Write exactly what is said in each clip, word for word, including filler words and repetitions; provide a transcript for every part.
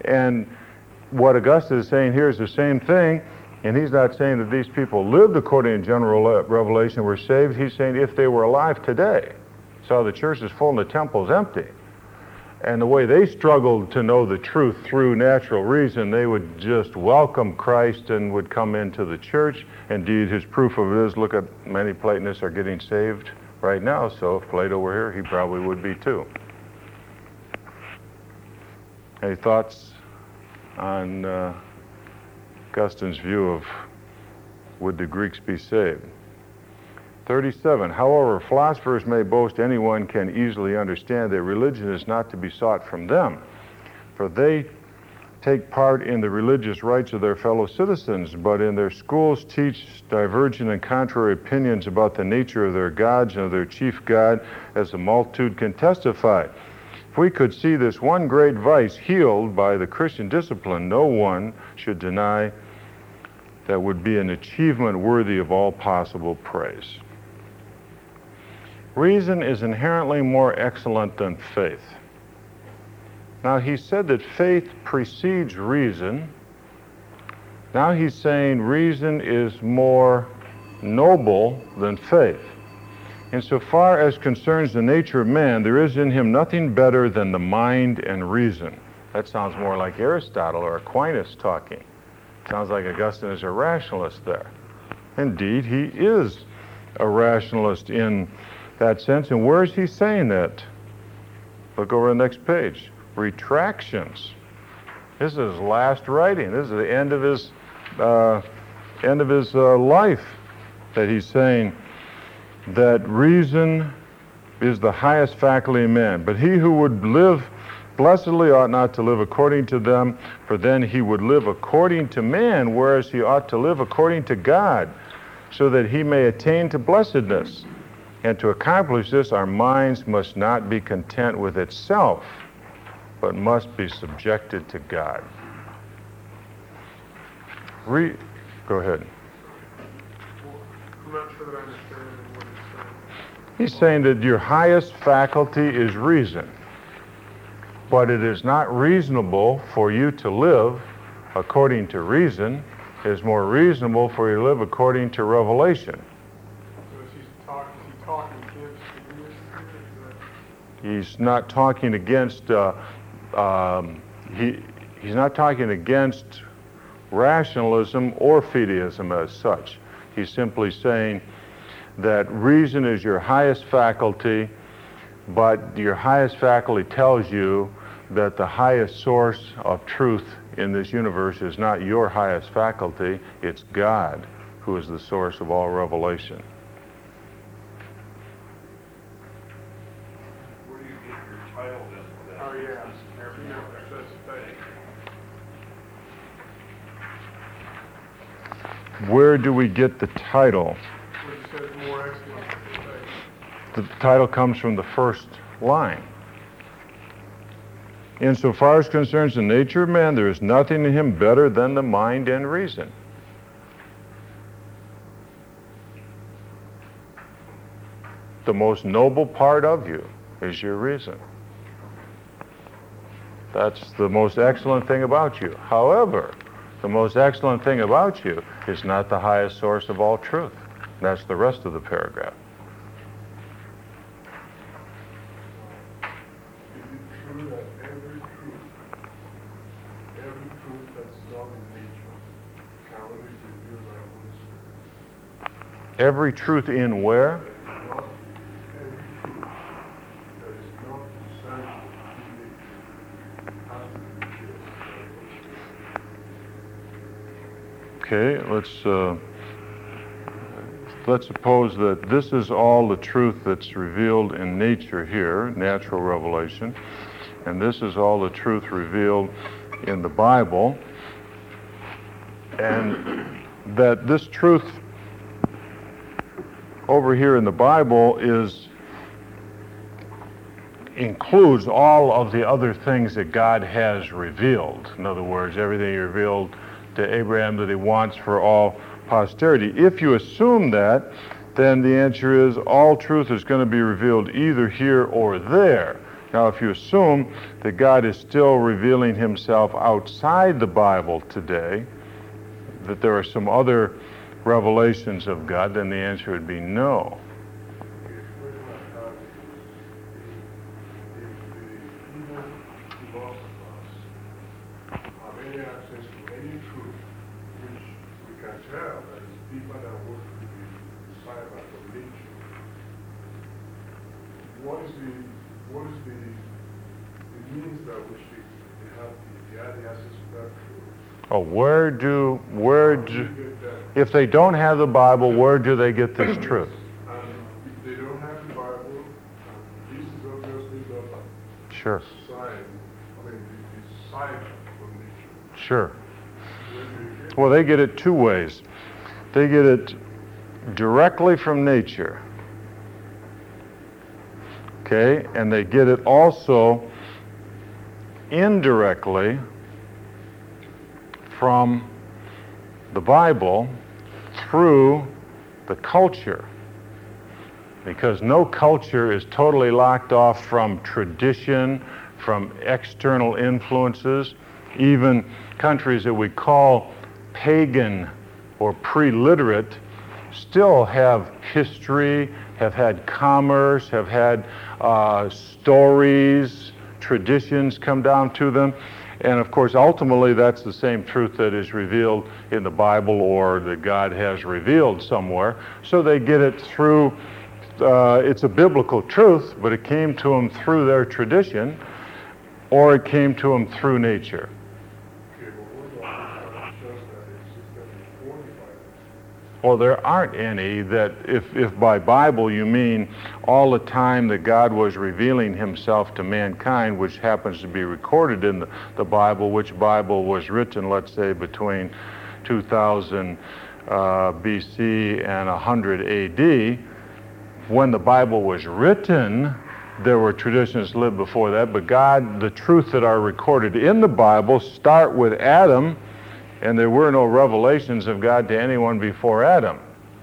And what Augustine is saying here is the same thing, and he's not saying that these people lived according to general revelation, were saved. He's saying if they were alive today, saw the church is full and the temple's empty, and the way they struggled to know the truth through natural reason, they would just welcome Christ and would come into the church. Indeed, his proof of it is, look at many Platonists are getting saved right now, so if Plato were here, he probably would be too. Any thoughts on uh, Augustine's view of would the Greeks be saved? thirty-seven, however, philosophers may boast anyone can easily understand that religion is not to be sought from them, for they take part in the religious rights of their fellow citizens, but in their schools teach divergent and contrary opinions about the nature of their gods and of their chief god, as the multitude can testify. If we could see this one great vice healed by the Christian discipline, no one should deny that would be an achievement worthy of all possible praise. Reason is inherently more excellent than faith. Now, he said that faith precedes reason. Now he's saying reason is more noble than faith. Insofar as concerns the nature of man, there is in him nothing better than the mind and reason. That sounds more like Aristotle or Aquinas talking. Sounds like Augustine is a rationalist there. Indeed, he is a rationalist in that sense. And where is he saying that? Look over the next page. Retractions. This is his last writing. This is the end of his uh, end of his uh, life, that he's saying that reason is the highest faculty of man. But he who would live blessedly ought not to live according to them, for then he would live according to man, whereas he ought to live according to God, so that he may attain to blessedness. And to accomplish this, our minds must not be content with itself, but must be subjected to God. Re- Go ahead. I'm not sure that I understand what he's saying. He's saying that your highest faculty is reason, but it is not reasonable for you to live according to reason. It is more reasonable for you to live according to revelation. So is he talking, is he talking against the reason? He's not talking against, uh, um, he, he's not talking against rationalism or fideism as such. He's simply saying that reason is your highest faculty, but your highest faculty tells you that the highest source of truth in this universe is not your highest faculty, it's God, who is the source of all revelation. Where do you get your title then for that? Oh, yeah. Yeah, that's faith. Where do we get the title? Where he says more excellent than faith. The title comes from the first line. Insofar as concerns the nature of man, there is nothing in him better than the mind and reason. The most noble part of you is your reason. That's the most excellent thing about you. However, the most excellent thing about you is not the highest source of all truth. That's the rest of the paragraph. Is it true that every truth, every truth that's known in nature, can only be revealed by the Holy Spirit? Every truth in where? Not every truth that is not essential to nature has to be revealed by the Holy Spirit. Okay, let's uh, let's suppose that this is all the truth that's revealed in nature here, natural revelation, and this is all the truth revealed in the Bible, and that this truth over here in the Bible is includes all of the other things that God has revealed. In other words, everything he revealed to Abraham that he wants for all posterity. If you assume that, then the answer is all truth is going to be revealed either here or there. Now, if you assume that God is still revealing himself outside the Bible today, that there are some other revelations of God, then the answer would be no. The expression I have is, if the evil philosophers have any access to any truth, which we can tell that is deeper than what could be deciphered from nature, what is the, what is the, the means by which they, they have the, they have the access to that truth? Oh, where do, where do, if they don't have the Bible, where do they get this truth? And if they don't have the Bible, this is obviously not Sure. sign, I mean, the sign from nature. Sure. Where do they get it? Well, they get it two ways. They get it directly from nature. Okay? And they get it also indirectly from the Bible through the culture. Because no culture is totally locked off from tradition, from external influences. Even countries that we call pagan or pre-literate still have history, have had commerce, have had uh, stories, traditions come down to them. And of course, ultimately, that's the same truth that is revealed in the Bible or that God has revealed somewhere. So they get it through, uh, it's a biblical truth, but it came to them through their tradition, or it came to them through nature. Okay, but what about the church that existed before the Bible? Well, there aren't any that, if, if by Bible you mean all the time that God was revealing himself to mankind, which happens to be recorded in the, the Bible, which Bible was written, let's say, between two thousand uh, B C and one hundred A D, when the Bible was written, there were traditions lived before that, but God, the truth that are recorded in the Bible start with Adam, and there were no revelations of God to anyone before Adam.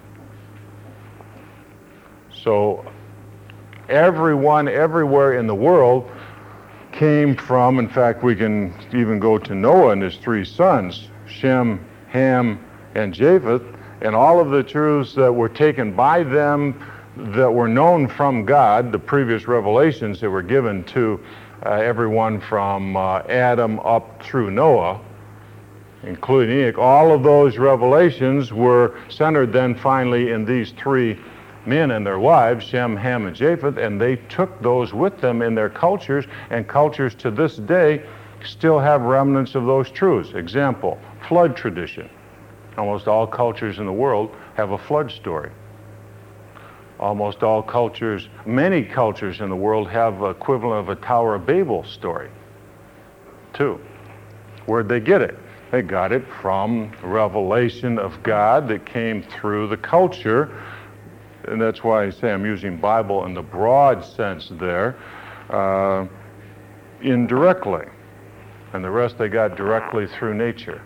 So everyone, everywhere in the world came from, in fact, we can even go to Noah and his three sons, Shem, Ham, and Japheth, and all of the truths that were taken by them that were known from God, the previous revelations that were given to uh, everyone from uh, Adam up through Noah, including Enoch, all of those revelations were centered then finally in these three men and their wives, Shem, Ham, and Japheth, and they took those with them in their cultures, and cultures to this day still have remnants of those truths. Example, flood tradition. Almost all cultures in the world have a flood story. Almost all cultures, many cultures in the world have the equivalent of a Tower of Babel story, too. Where'd they get it? They got it from revelation of God that came through the culture, and that's why I say I'm using Bible in the broad sense there, uh, indirectly. And the rest they got directly through nature.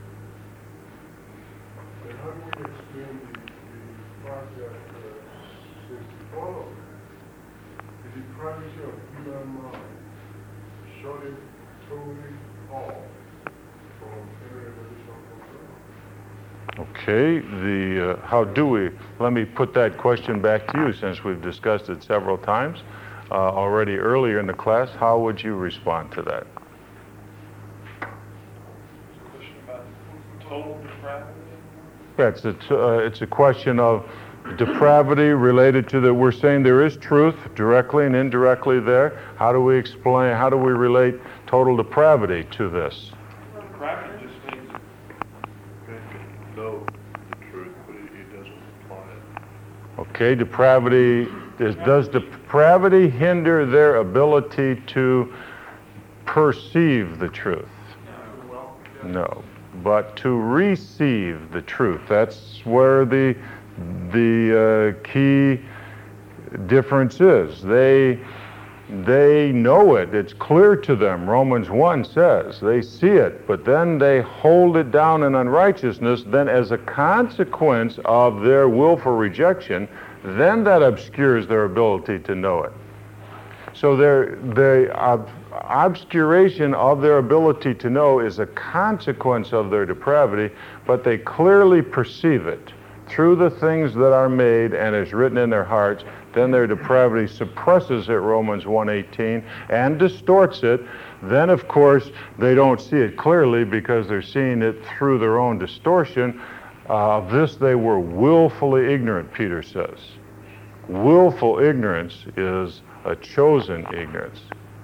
And how do we explain the, the fact that uh, since the fall of man, the depravity of human mind shut it totally off from any revelation from God? Okay, the uh, how do we, let me put that question back to you since we've discussed it several times uh, already earlier in the class. How would you respond to that? Question about total depravity? Yeah, it's a, t- uh, it's a question of depravity related to that. We're saying there is truth directly and indirectly there. How do we explain, how do we relate total depravity to this? Depravity just means Know the truth, but it, it doesn't apply it. Okay, depravity, is, does depravity hinder their ability to perceive the truth? No, but to receive the truth. That's where the, the uh, key difference is. They, they know it. It's clear to them. Romans one says they see it, but then they hold it down in unrighteousness. Then as a consequence of their willful rejection, then that obscures their ability to know it. So their, the ob- obscuration of their ability to know is a consequence of their depravity, but they clearly perceive it through the things that are made and is written in their hearts. Then their depravity suppresses it, Romans one eighteen, and distorts it. Then, of course, they don't see it clearly because they're seeing it through their own distortion. Uh, Of this they were willfully ignorant, Peter says. Willful ignorance is a chosen ignorance.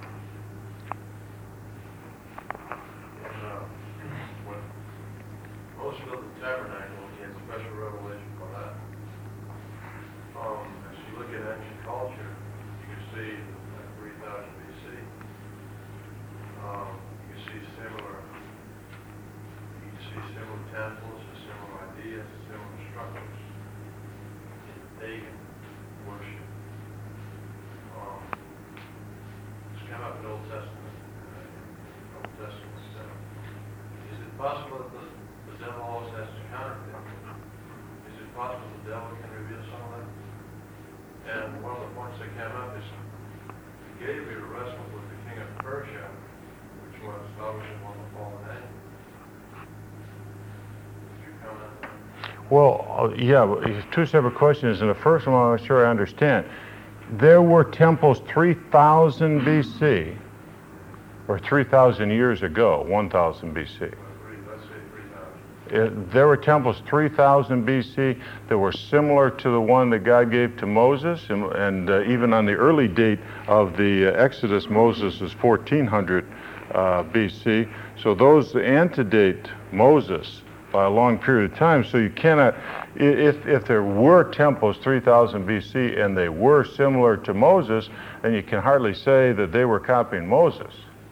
And, uh, when Moses built the tabernacle, he had special revelation for that. Um, as you look at ancient culture, you can see at three thousand B C, um, you see similar, you see similar temples, similar ideas, similar structures. Pagan worship. Um, it's come up in Old Testament. Uh, Old Testament stuff. Is it possible that the, the devil always has to counterfeit? Is it possible the devil can reveal some of that? And one of the points that came up is Gabriel wrestled with the king of Persia, which was obviously one of the fallen angels. Did you comment on that? Well, uh, yeah, but it's two separate questions, and the first one I'm not sure I understand. There were temples three thousand B C, or three thousand years ago, one thousand B C. Three, let's say three thousand. It, there were temples three thousand B C that were similar to the one that God gave to Moses, and, and uh, even on the early date of the uh, Exodus, Moses is fourteen hundred uh, B C. So those antedate Moses by a long period of time. So you cannot, i- if, if there were temples three thousand B C and they were similar to Moses, then you can hardly say that they were copying Moses.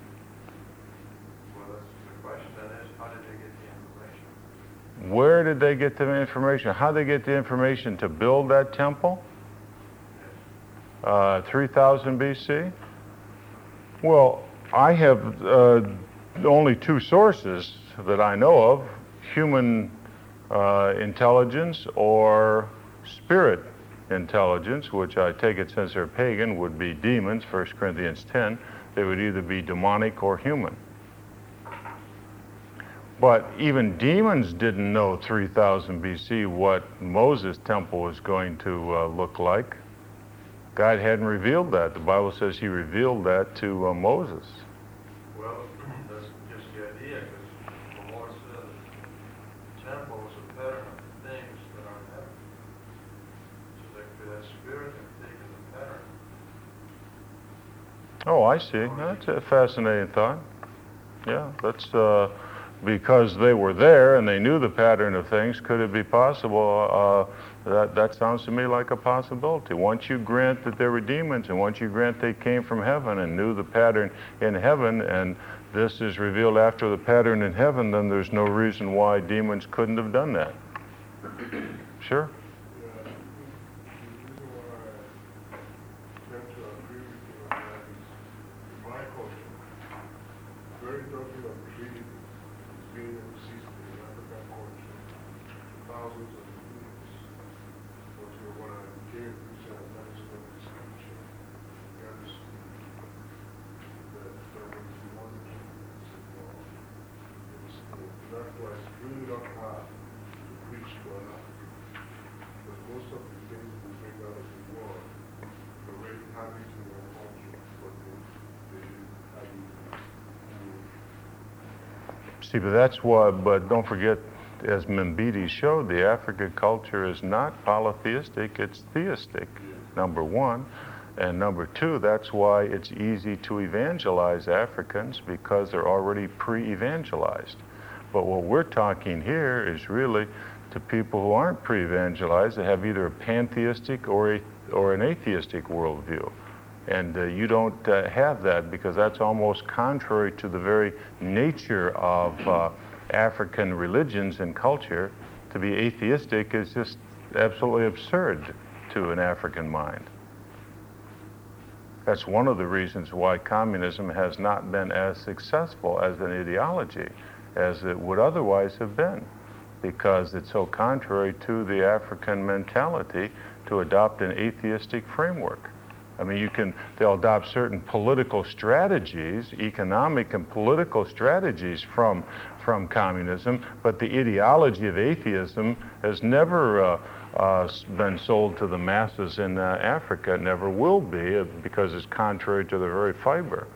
Well, that's the question then is, how did they get the information? Where did they get the information? How did they get the information to build that temple? Uh, three thousand B C? Well, I have uh, only two sources that I know of: human uh, intelligence or spirit intelligence, which I take it, since they're pagan, would be demons, First Corinthians ten. They would either be demonic or human. But even demons didn't know three thousand B C what Moses' temple was going to uh, look like. God hadn't revealed that. The Bible says he revealed that to uh, Moses. Well, that's just the idea, because the Lord says temple is a pattern of things that are in heaven. So that, that spirit has taken the pattern. Oh, I see. That's a fascinating thought. Yeah, that's uh, because they were there and they knew the pattern of things. Could it be possible? Uh, that that sounds to me like a possibility. Once you grant that there were demons, and once you grant they came from heaven and knew the pattern in heaven, and this is revealed after the pattern in heaven, then there's no reason why demons couldn't have done that. Sure. Yeah, the reason why I tend to agree with you on that is, in my culture, very talking of treaty is being existed in African culture thousands of years. But you know, when I became Christian and I studied the scripture, I understood that there was one truth involved. It was the, that's why it's really not hard to preach to an African. Because most of the things we bring out of the world, they already have it in their culture, but they, they didn't have it in See, but that's why, but don't forget, as Mbidi showed, the African culture is not polytheistic, it's theistic, number one. And number two, that's why it's easy to evangelize Africans, because they're already pre-evangelized. But what we're talking here is really to people who aren't pre-evangelized, that have either a pantheistic or, a, or an atheistic worldview. And uh, you don't uh, have that, because that's almost contrary to the very nature of uh, African religions and culture. To be atheistic is just absolutely absurd to an African mind. That's one of the reasons why communism has not been as successful as an ideology as it would otherwise have been, because it's so contrary to the African mentality to adopt an atheistic framework. I mean, you can, they'll adopt certain political strategies, economic and political strategies from, from communism, but the ideology of atheism has never uh, uh, been sold to the masses in uh, Africa. It never will be, uh, because it's contrary to the very fiber.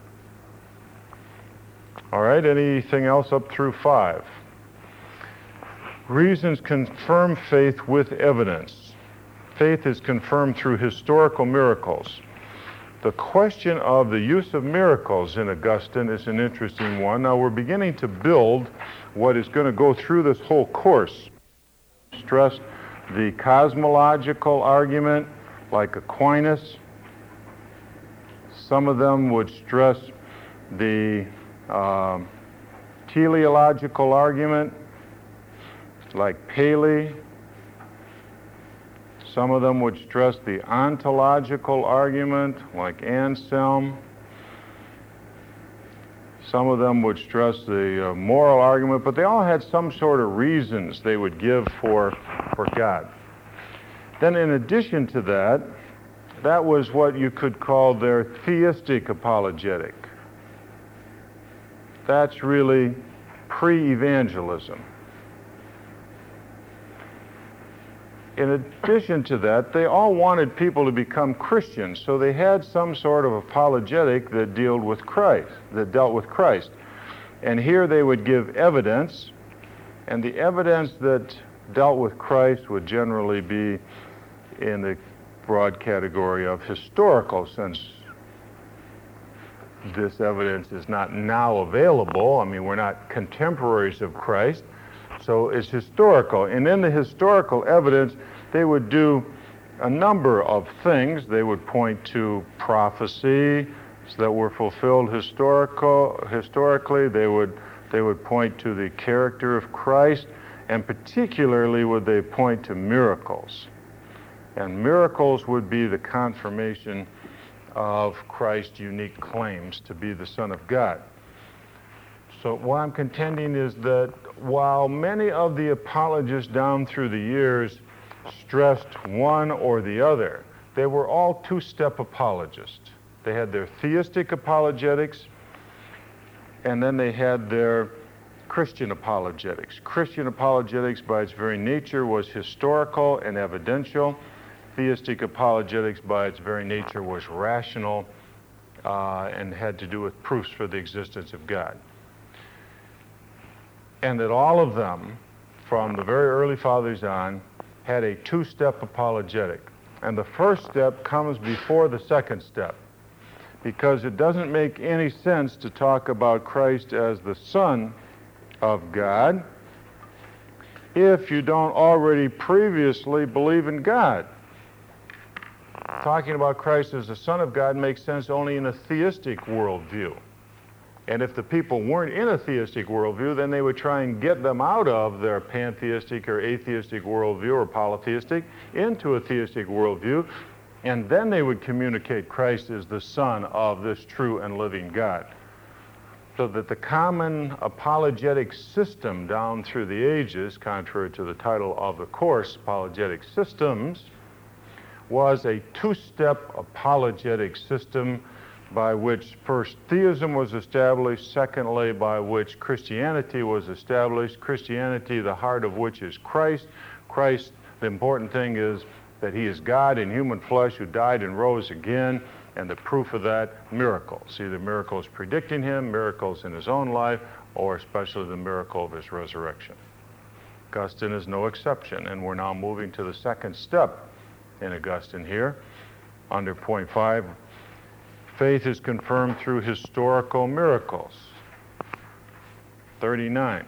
All right, anything else up through five? Reasons confirm faith with evidence. Faith is confirmed through historical miracles. The question of the use of miracles in Augustine is an interesting one. Now we're beginning to build what is going to go through this whole course. Stress the cosmological argument, like Aquinas. Some of them would stress the uh, teleological argument, like Paley. Some of them would stress the ontological argument, like Anselm. Some of them would stress the uh, moral argument, but they all had some sort of reasons they would give for, for God. Then in addition to that, that was what you could call their theistic apologetic. That's really pre-evangelism. In addition to that, they all wanted people to become Christians, so they had some sort of apologetic that dealt with Christ, that dealt with Christ. And here they would give evidence, and the evidence that dealt with Christ would generally be in the broad category of historical, since this evidence is not now available. I mean, we're not contemporaries of Christ. So it's historical. And in the historical evidence, they would do a number of things. They would point to prophecies that were fulfilled historical, historically. They would, they would point to the character of Christ, and particularly would they point to miracles. And miracles would be the confirmation of Christ's unique claims to be the Son of God. So what I'm contending is that while many of the apologists down through the years stressed one or the other, they were all two-step apologists. They had their theistic apologetics, and then they had their Christian apologetics. Christian apologetics, by its very nature, was historical and evidential. Theistic apologetics, by its very nature, was rational uh, and had to do with proofs for the existence of God. And that all of them, from the very early fathers on, had a two-step apologetic. And the first step comes before the second step, because it doesn't make any sense to talk about Christ as the Son of God if you don't already previously believe in God. Talking about Christ as the Son of God makes sense only in a theistic worldview. And if the people weren't in a theistic worldview, then they would try and get them out of their pantheistic or atheistic worldview or polytheistic into a theistic worldview, and then they would communicate Christ as the Son of this true and living God. So that the common apologetic system down through the ages, contrary to the title of the course, Apologetic Systems, was a two-step apologetic system by which first theism was established, secondly by which Christianity was established. Christianity, the heart of which is Christ. Christ, the important thing is that he is God in human flesh who died and rose again, and the proof of that, miracles. Either miracles predicting him, miracles in his own life, or especially the miracle of his resurrection. Augustine is no exception, and we're now moving to the second step in Augustine here, under point five. Faith is confirmed through historical miracles. thirty-nine.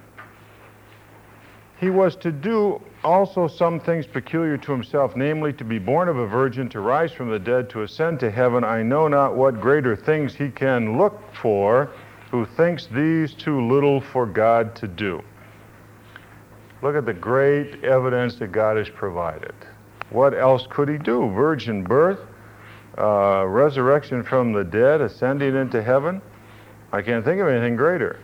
He was to do also some things peculiar to himself, namely to be born of a virgin, to rise from the dead, to ascend to heaven. I know not what greater things he can look for, who thinks these too little for God to do. Look at the great evidence that God has provided. What else could he do? Virgin birth, uh, resurrection from the dead, ascending into heaven. I can't think of anything greater.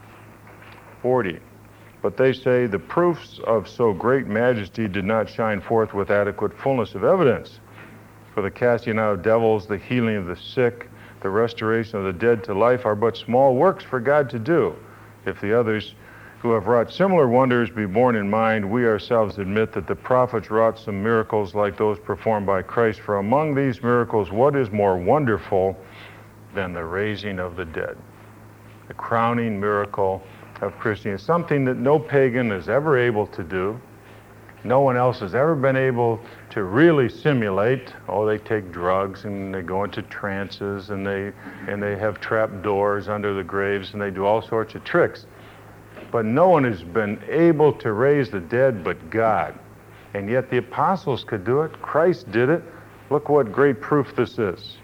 forty. But they say the proofs of so great majesty did not shine forth with adequate fullness of evidence. for the casting out of devils, the healing of the sick, the restoration of the dead to life are but small works for God to do. If the others who have wrought similar wonders be borne in mind, we ourselves admit that the prophets wrought some miracles like those performed by Christ. For among these miracles, what is more wonderful than the raising of the dead? The crowning miracle of Christianity, something that no pagan is ever able to do. No one else has ever been able to really simulate. Oh, they take drugs and they go into trances and they and they have trap doors under the graves and they do all sorts of tricks. But no one has been able to raise the dead but God. And yet the apostles could do it. Christ did it. Look what great proof this is.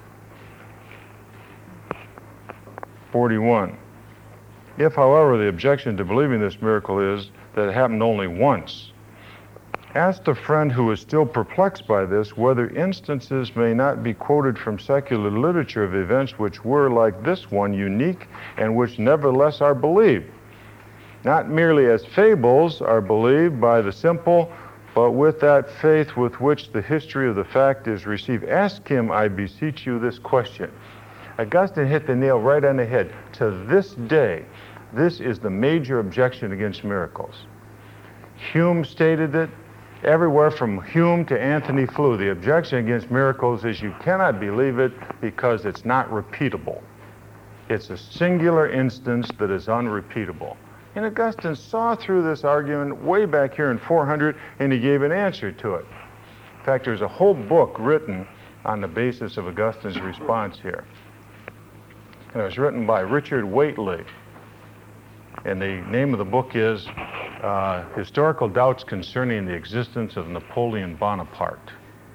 forty-one. If, however, the objection to believing this miracle is that it happened only once, ask the friend who is still perplexed by this whether instances may not be quoted from secular literature of events which were, like this one, unique and which nevertheless are believed. Not merely as fables are believed by the simple, but with that faith with which the history of the fact is received. Ask him, I beseech you, this question. Augustine hit the nail right on the head. To this day, this is the major objection against miracles. Hume stated it. Everywhere from Hume to Anthony Flew, the objection against miracles is you cannot believe it because it's not repeatable. It's a singular instance that is unrepeatable. And Augustine saw through this argument way back here in four hundred, and he gave an answer to it. In fact, there's a whole book written on the basis of Augustine's response here. And it was written by Richard Whately. And the name of the book is uh, Historical Doubts Concerning the Existence of Napoleon Bonaparte.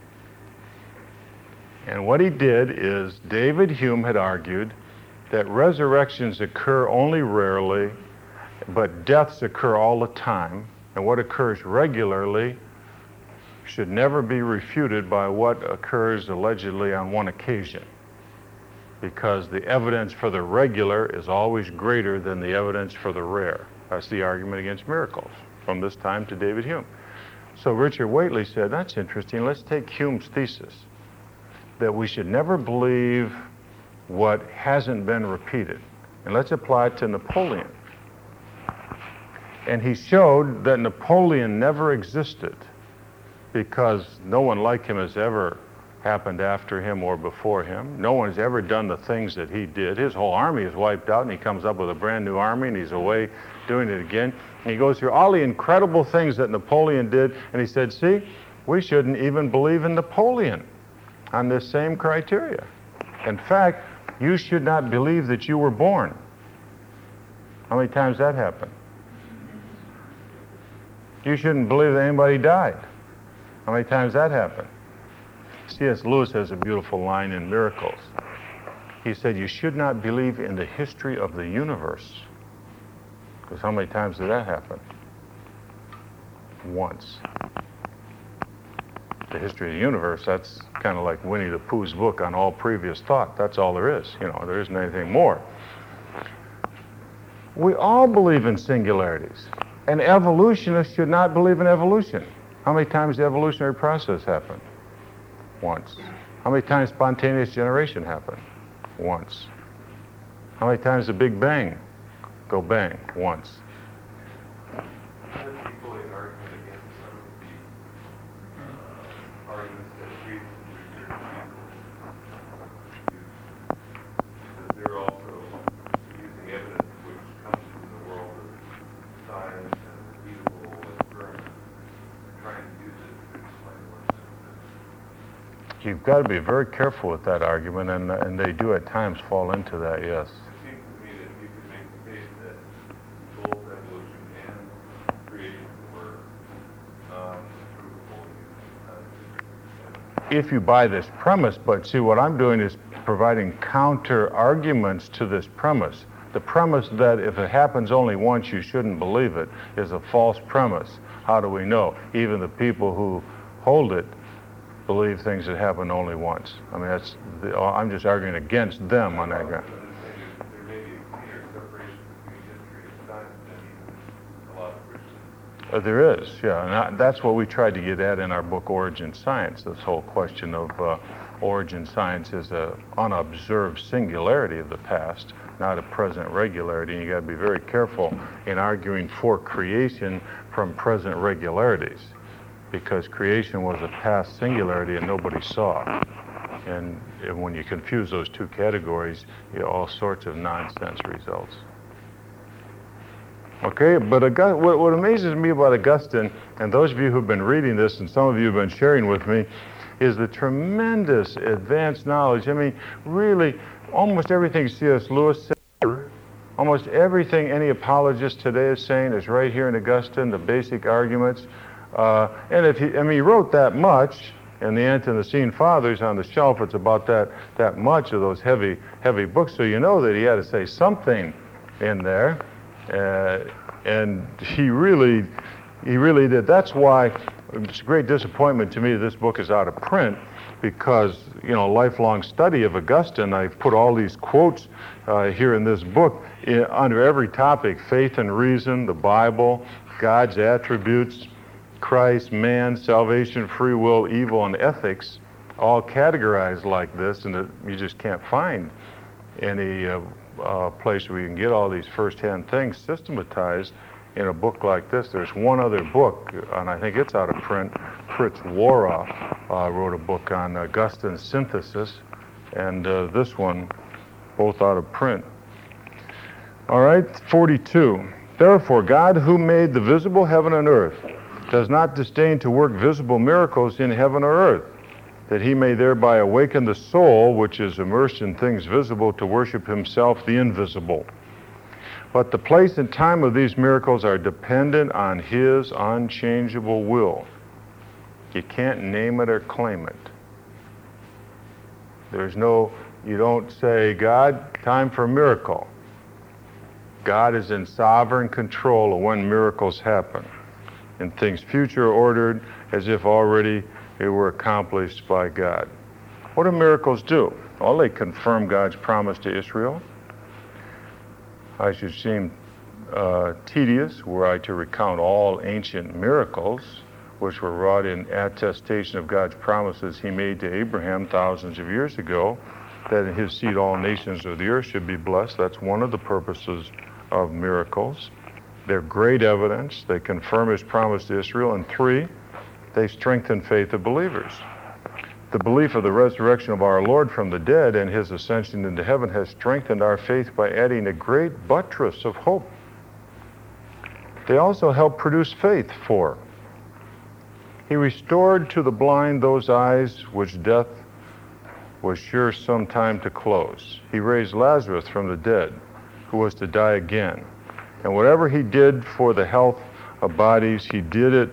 And what he did is David Hume had argued that resurrections occur only rarely, but deaths occur all the time, and what occurs regularly should never be refuted by what occurs allegedly on one occasion, because the evidence for the regular is always greater than the evidence for the rare. That's the argument against miracles from this time to David Hume. So Richard Whately said, that's interesting. Let's take Hume's thesis that we should never believe what hasn't been repeated, and let's apply it to Napoleon. And he showed that Napoleon never existed because no one like him has ever happened after him or before him. No one's ever done the things that he did. His whole army is wiped out, and he comes up with a brand new army, and he's away doing it again. And he goes through all the incredible things that Napoleon did, and he said, see, we shouldn't even believe in Napoleon on this same criteria. In fact, you should not believe that you were born. How many times that happened? You shouldn't believe that anybody died. How many times that happened? C S Lewis has a beautiful line in Miracles. He said, you should not believe in the history of the universe. Because how many times did that happen? Once. The history of the universe, that's kind of like Winnie the Pooh's book on all previous thought. That's all there is. You know, there isn't anything more. We all believe in singularities. An evolutionist should not believe in evolution. How many times the evolutionary process happened? Once. How many times spontaneous generation happened? Once. How many times the Big Bang go bang? Once. That's equally an argument against some of the uh, arguments that we because they're also using evidence which comes from the world of science and repeatable experiments, trying to use it to explain what's in it. You've got to be very careful with that argument, and and they do at times fall into that, yes. It seems to me that you could make the case that both evolution and creation were non-provable. If you buy this premise, but see, what I'm doing is providing counter arguments to this premise. The premise that if it happens only once, you shouldn't believe it is a false premise. How do we know? Even the people who hold it believe things that happen only once. I mean, that's the, I'm just arguing against them on that ground. There may be a clear separation between history and science and even a lot of Christians. Uh, there is, yeah, and I, that's what we tried to get at in our book, Origin Science, this whole question of uh, origin science is a unobserved singularity of the past, not a present regularity. And you got to be very careful in arguing for creation from present regularities, because creation was a past singularity and nobody saw. And, and when you confuse those two categories, you know, all sorts of nonsense results. Okay, but August- what, what amazes me about Augustine, and those of you who've been reading this, and some of you have been sharing with me, is the tremendous advanced knowledge. I mean, really, almost everything C S Lewis said, almost everything any apologist today is saying is right here in Augustine, the basic arguments. Uh, and if he, I mean, he wrote that much, and the Ante-Nicene Fathers on the shelf, it's about that, that much of those heavy, heavy books, so you know that he had to say something in there. Uh, and he really, he really did. That's why it's a great disappointment to me that this book is out of print, because, you know, lifelong study of Augustine, I've put all these quotes uh, here in this book in, under every topic: faith and reason, the Bible, God's attributes, Christ, man, salvation, free will, evil, and ethics, all categorized like this, and it, you just can't find any uh, uh, place where you can get all these first-hand things systematized in a book like this. There's one other book, and I think it's out of print. Fritz Woroff uh, wrote a book on Augustine's synthesis, and uh, this one, both out of print. All right, forty-two. Therefore, God, who made the visible heaven and earth, does not disdain to work visible miracles in heaven or earth, that he may thereby awaken the soul, which is immersed in things visible, to worship himself, the invisible. But the place and time of these miracles are dependent on his unchangeable will. You can't name it or claim it. There's no, you don't say, God, time for a miracle. God is in sovereign control of when miracles happen, and things future ordered as if already they were accomplished by God. What do miracles do? Well, they confirm God's promise to Israel. I should seem uh, tedious were I to recount all ancient miracles which were wrought in attestation of God's promises he made to Abraham thousands of years ago, that in his seed all nations of the earth should be blessed. That's one of the purposes of miracles. They're great evidence. They confirm his promise to Israel. And three, they strengthen faith of believers. The belief of the resurrection of our Lord from the dead and his ascension into heaven has strengthened our faith by adding a great buttress of hope. They also help produce faith. For he restored to the blind those eyes which death was sure some time to close. He raised Lazarus from the dead, who was to die again. And whatever he did for the health of bodies, he did it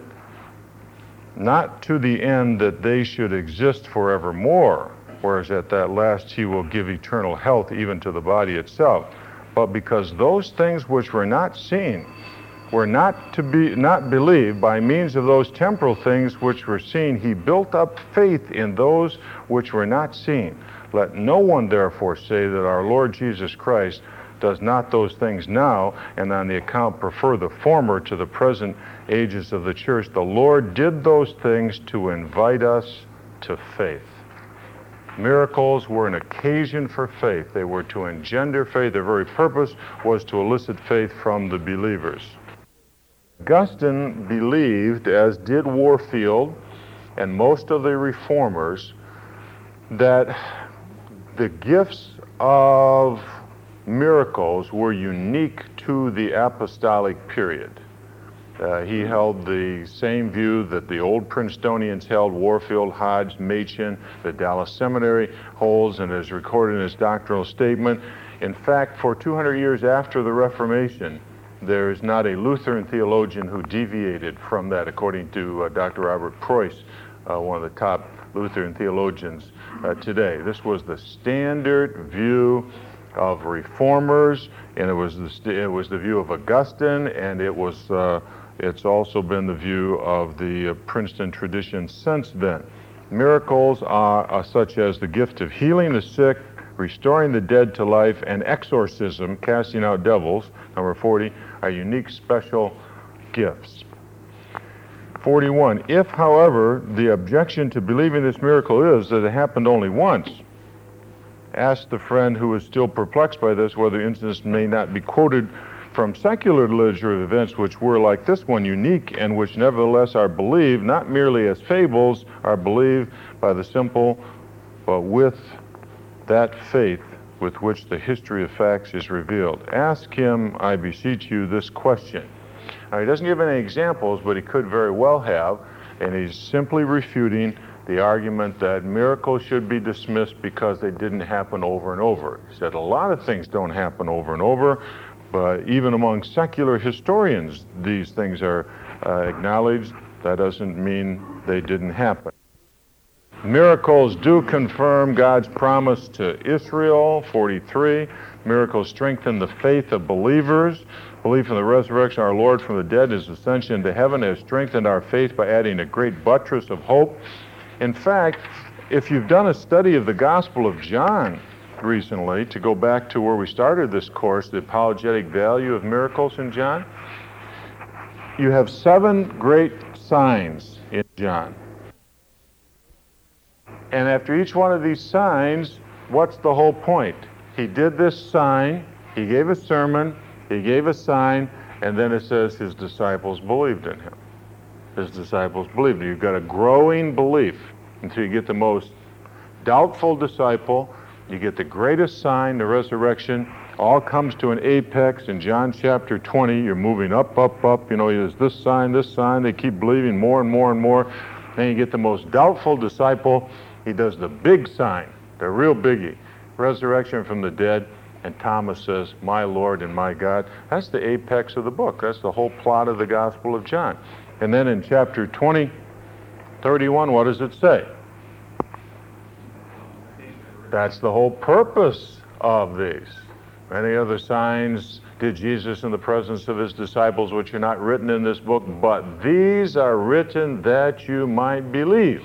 not to the end that they should exist forevermore, whereas at that last he will give eternal health even to the body itself, but because those things which were not seen were not to be not believed, by means of those temporal things which were seen, he built up faith in those which were not seen. Let no one therefore say that our Lord Jesus Christ does not those things now, and on the account prefer the former to the present ages of the church. The Lord did those things to invite us to faith. Miracles were an occasion for faith. They were to engender faith. Their very purpose was to elicit faith from the believers. Augustine believed, as did Warfield and most of the reformers, that the gifts of miracles were unique to the apostolic period. Uh, he held the same view that the old Princetonians held, Warfield, Hodge, Machen, the Dallas Seminary holds, and is recorded in his doctrinal statement. In fact, for two hundred years after the Reformation, there is not a Lutheran theologian who deviated from that, according to uh, Doctor Robert Preuss, uh, one of the top Lutheran theologians uh, today. This was the standard view of reformers, and it was the it was the view of Augustine, and it was uh, it's also been the view of the uh, Princeton tradition since then. Miracles are, are such as the gift of healing the sick, restoring the dead to life, and exorcism, casting out devils, number forty, are unique special gifts. forty-one, if, however, the objection to believing this miracle is that it happened only once, ask the friend who is still perplexed by this whether instances may not be quoted from secular literature of events which were, like this one, unique and which nevertheless are believed, not merely as fables, are believed by the simple, but with that faith with which the history of facts is revealed. Ask him, I beseech you, this question. Now, he doesn't give any examples, but he could very well have, and he's simply refuting the argument that miracles should be dismissed because they didn't happen over and over. He said a lot of things don't happen over and over, but even among secular historians, these things are uh, acknowledged. That doesn't mean they didn't happen. Miracles do confirm God's promise to Israel, forty-three. Miracles strengthen the faith of believers. Belief in the resurrection of our Lord from the dead, his ascension into heaven, has strengthened our faith by adding a great buttress of hope. In fact, if you've done a study of the Gospel of John recently, to go back to where we started this course, the apologetic value of miracles in John, you have seven great signs in John. And after each one of these signs, what's the whole point? He did this sign, he gave a sermon, he gave a sign, and then it says his disciples believed in him. His disciples believed in him. You've got a growing belief until you get the most doubtful disciple. You get the greatest sign, the resurrection. All comes to an apex in John chapter twenty. You're moving up, up, up. You know, there's this sign, this sign. They keep believing more and more and more. Then you get the most doubtful disciple. He does the big sign, the real biggie, resurrection from the dead. And Thomas says, my Lord and my God. That's the apex of the book. That's the whole plot of the Gospel of John. And then in chapter twenty, thirty-one, what does it say? That's the whole purpose of these. Many other signs did Jesus in the presence of his disciples, which are not written in this book, but these are written that you might believe.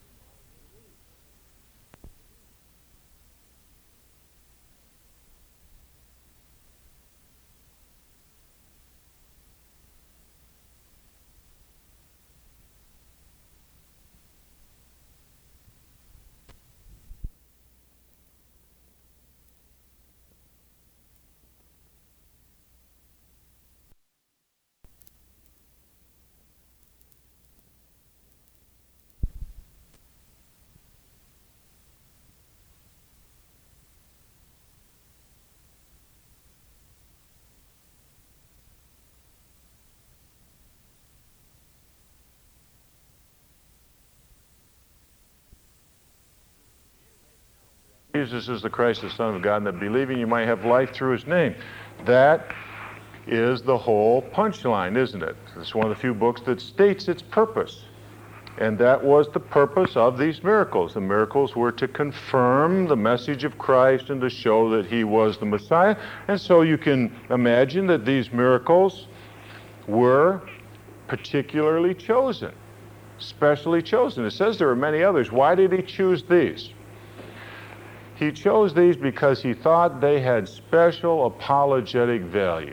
Jesus is the Christ, the Son of God, and that believing you might have life through his name. That is the whole punchline, isn't it? It's one of the few books that states its purpose. And that was the purpose of these miracles. The miracles were to confirm the message of Christ and to show that he was the Messiah. And so you can imagine that these miracles were particularly chosen, specially chosen. It says there were many others. Why did he choose these? He chose these because he thought they had special apologetic value.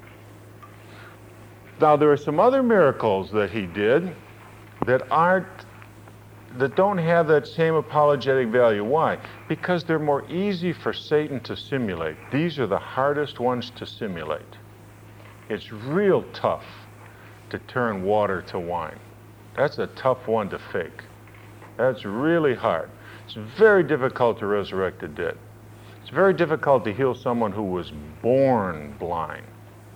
Now, there are some other miracles that he did that aren't, that don't have that same apologetic value. Why? Because they're more easy for Satan to simulate. These are the hardest ones to simulate. It's real tough to turn water to wine. That's a tough one to fake. That's really hard. It's very difficult to resurrect the dead. It's very difficult to heal someone who was born blind.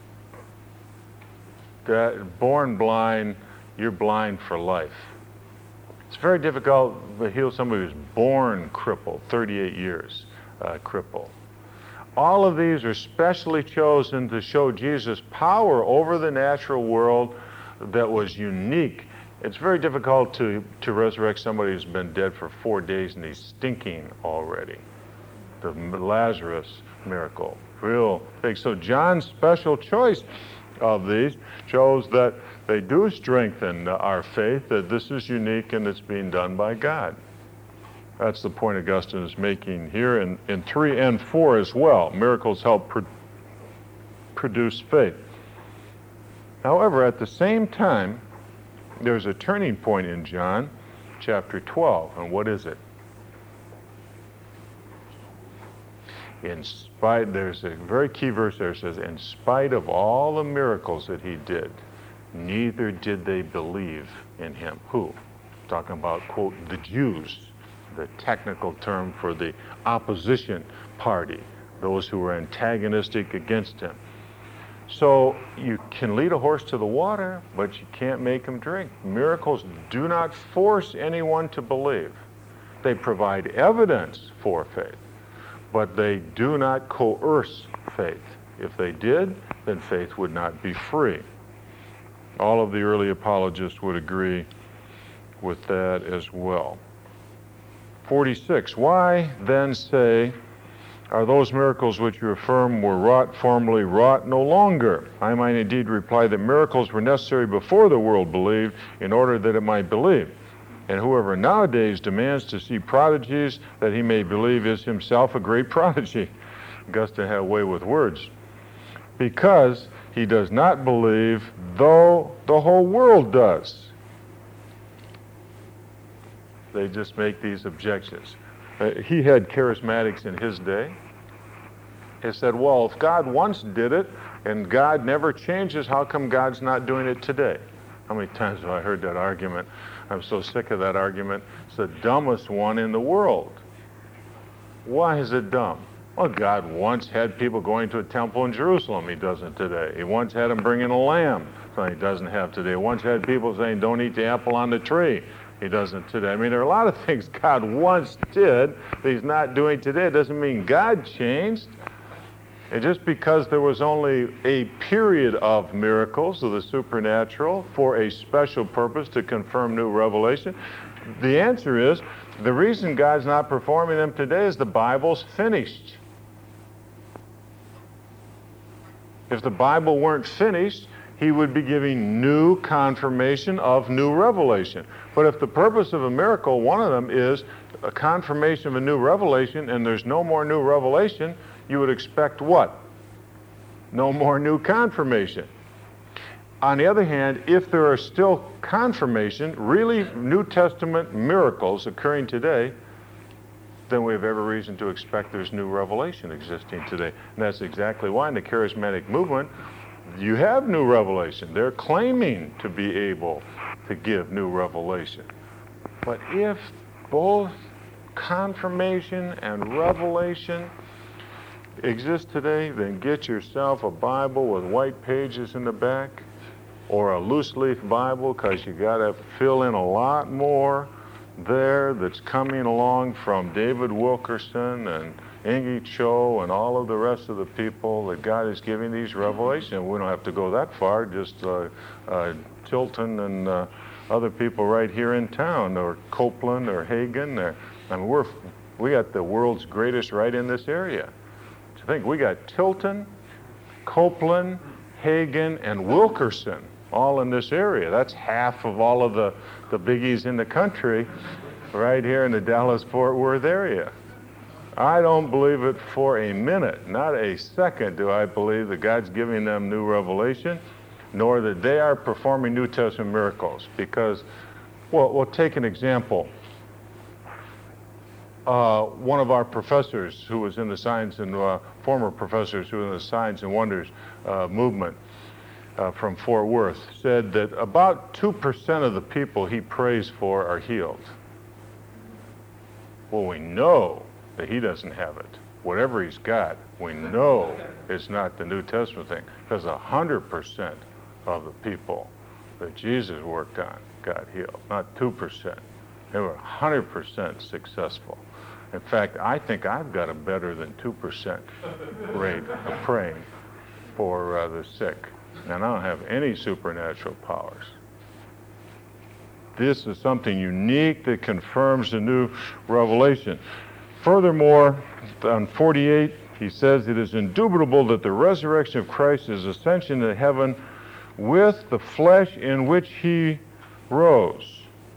That, born blind, you're blind for life. It's very difficult to heal somebody who's born crippled, thirty-eight years uh, crippled. All of these are specially chosen to show Jesus' power over the natural world that was unique. It's very difficult to, to resurrect somebody who's been dead for four days and he's stinking already. The Lazarus miracle, real big. So John's special choice of these shows that they do strengthen our faith, that this is unique and it's being done by God. That's the point Augustine is making here in, in three and four as well. Miracles help pro- produce faith. However, at the same time, there's a turning point in John chapter twelve, and what is it? In spite, there's a very key verse there that says, in spite of all the miracles that he did, neither did they believe in him. Who? Talking about, quote, the Jews, the technical term for the opposition party, those who were antagonistic against him. So you can lead a horse to the water, but you can't make him drink. Miracles do not force anyone to believe. They provide evidence for faith, but they do not coerce faith. If they did, then faith would not be free. All of the early apologists would agree with that as well. forty-six, why then say, are those miracles which you affirm were wrought formerly wrought no longer? I might indeed reply that miracles were necessary before the world believed in order that it might believe. And whoever nowadays demands to see prodigies that he may believe is himself a great prodigy. Augustine had a way with words. Because he does not believe, though the whole world does. They just make these objections. Uh, he had charismatics in his day. He said, well, if God once did it and God never changes, how come God's not doing it today? How many times have I heard that argument? I'm so sick of that argument. It's the dumbest one in the world. Why is it dumb? Well, God once had people going to a temple in Jerusalem. He doesn't today. He once had them bring in a lamb. So he doesn't have today. He once had people saying, don't eat the apple on the tree. He doesn't today. I mean, there are a lot of things God once did that he's not doing today. It doesn't mean God changed. And just because there was only a period of miracles of the supernatural for a special purpose to confirm new revelation, the answer is the reason God's not performing them today is the Bible's finished. If the Bible weren't finished, he would be giving new confirmation of new revelation. But if the purpose of a miracle, one of them is a confirmation of a new revelation, and there's no more new revelation, you would expect what? No more new confirmation. On the other hand, if there are still confirmation, really New Testament miracles occurring today, then we have every reason to expect there's new revelation existing today. And that's exactly why in the charismatic movement, you have new revelation. They're claiming to be able to give new revelation. But if both confirmation and revelation exist today, then get yourself a Bible with white pages in the back, or a loose leaf Bible, because you got to fill in a lot more there that's coming along from David Wilkerson and Inge Cho and all of the rest of the people that God is giving these revelations. We don't have to go that far, just uh, uh, Tilton and uh, other people right here in town, or Copeland or Hagen. Or, I mean, we're, we got the world's greatest right in this area. So think, we got Tilton, Copeland, Hagen, and Wilkerson all in this area. That's half of all of the, the biggies in the country right here in the Dallas-Fort Worth area. I don't believe it for a minute, not a second do I believe that God's giving them new revelation, nor that they are performing New Testament miracles. Because, well, we'll take an example. Uh, one of our professors who was in the Signs and, uh, former professors who were in the Signs and Wonders uh, movement uh, from Fort Worth said that about two percent of the people he prays for are healed. Well, we know that he doesn't have it. Whatever he's got, we know it's not the New Testament thing, because one hundred percent of the people that Jesus worked on got healed, not two percent. They were one hundred percent successful. In fact, I think I've got a better than two percent rate of praying for uh, the sick, and I don't have any supernatural powers. This is something unique that confirms the new revelation. Furthermore, on forty-eight, he says, it is indubitable that the resurrection of Christ is ascension to heaven with the flesh in which he rose.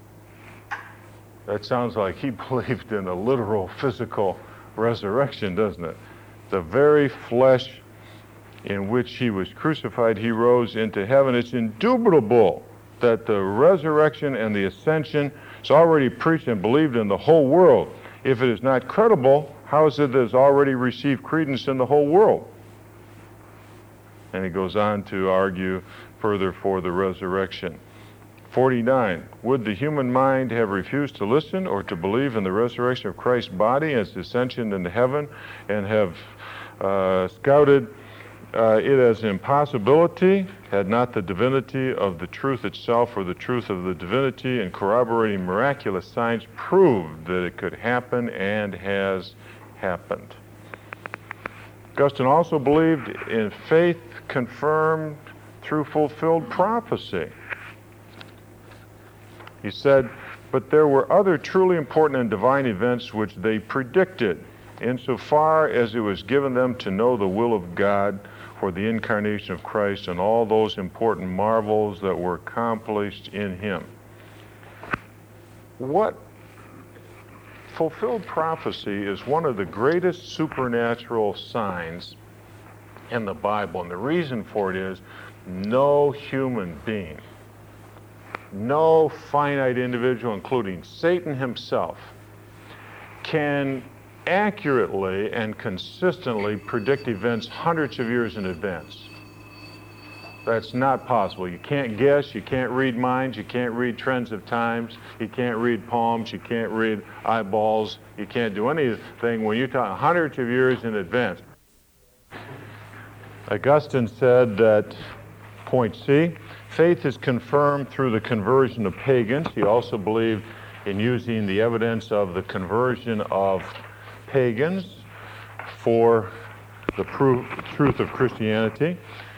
That sounds like he believed in a literal physical resurrection, doesn't it? The very flesh in which he was crucified, he rose into heaven. It's indubitable that the resurrection and the ascension is already preached and believed in the whole world. If it is not credible, how is it that it's already received credence in the whole world? And he goes on to argue further for the resurrection. forty-nine, would the human mind have refused to listen or to believe in the resurrection of Christ's body and its ascension into heaven, and have uh, scouted uh, it as an impossibility, had not the divinity of the truth itself or the truth of the divinity and corroborating miraculous signs proved that it could happen and has happened? Augustine also believed in faith confirmed through fulfilled prophecy. He said, but there were other truly important and divine events which they predicted, insofar as it was given them to know the will of God for the incarnation of Christ and all those important marvels that were accomplished in him. What fulfilled prophecy is one of the greatest supernatural signs in the Bible, and the reason for it is no human being, no finite individual, including Satan himself, can accurately and consistently predict events hundreds of years in advance. That's not possible. You can't guess, you can't read minds, you can't read trends of times, you can't read palms, you can't read eyeballs, you can't do anything when you're talking hundreds of years in advance. Augustine said that, point C, faith is confirmed through the conversion of pagans. He also believed in using the evidence of the conversion of pagans for the proof, truth of Christianity.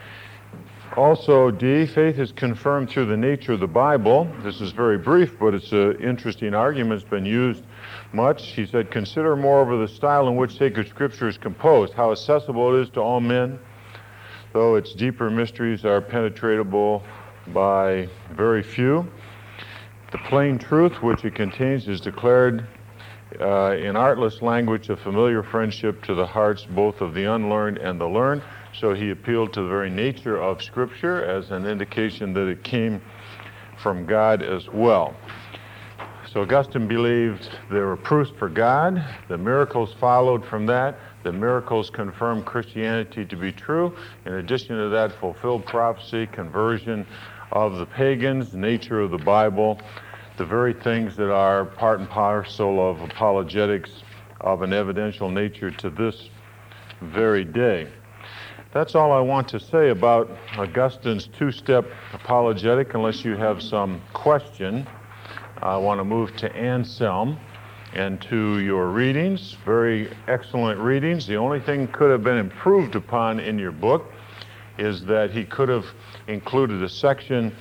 Also, D, faith is confirmed through the nature of the Bible. This is very brief, but it's an interesting argument. It's been used much. He said, consider moreover the style in which sacred scripture is composed, how accessible it is to all men, though its deeper mysteries are penetratable by very few. The plain truth which it contains is declared uh, in artless language of familiar friendship to the hearts both of the unlearned and the learned. So he appealed to the very nature of Scripture as an indication that it came from God as well. So Augustine believed there were proofs for God. The miracles followed from that. The miracles confirmed Christianity to be true. In addition to that, fulfilled prophecy, conversion of the pagans, nature of the Bible, the very things that are part and parcel of apologetics of an evidential nature to this very day. That's all I want to say about Augustine's two-step apologetic, unless you have some question. I want to move to Anselm and to your readings. Very excellent readings. The only thing could have been improved upon in your book is that he could have included a section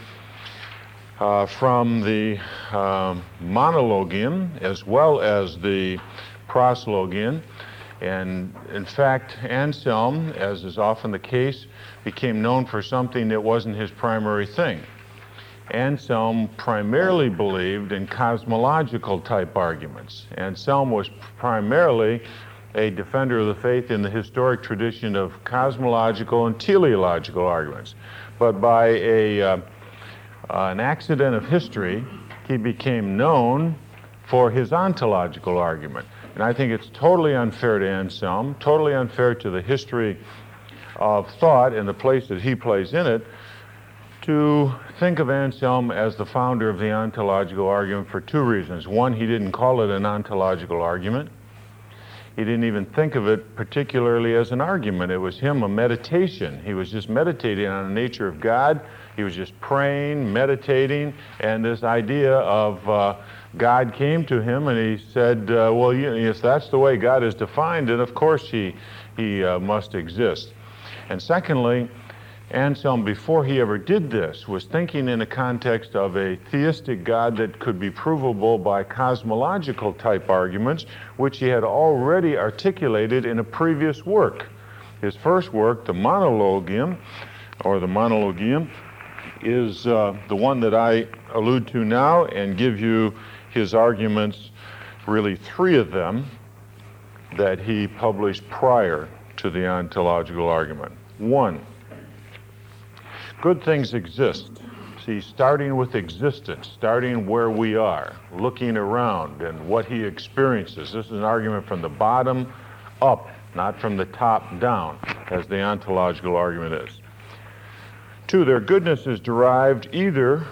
uh, from the um, monologium as well as the proslogium. And in fact, Anselm, as is often the case, became known for something that wasn't his primary thing. Anselm primarily believed in cosmological type arguments. Anselm was primarily a defender of the faith in the historic tradition of cosmological and teleological arguments. But by a, uh, uh, an accident of history, he became known for his ontological argument. And I think it's totally unfair to Anselm, totally unfair to the history of thought and the place that he plays in it, to think of Anselm as the founder of the ontological argument for two reasons. One, he didn't call it an ontological argument. He didn't even think of it particularly as an argument. It was him a meditation. He was just meditating on the nature of God. He was just praying, meditating, and this idea of uh, God came to him and he said, uh, well, you, if that's the way God is defined, then of course he, he uh, must exist. And secondly, Anselm, before he ever did this, was thinking in the context of a theistic God that could be provable by cosmological type arguments, which he had already articulated in a previous work. His first work, the Monologium, or the Monologium, is uh, the one that I allude to now and give you his arguments, really three of them, that he published prior to the ontological argument. One, good things exist, See, starting with existence, starting where we are, looking around and what he experiences. This is an argument from the bottom up, not from the top down, as the ontological argument is. Two, their goodness is derived either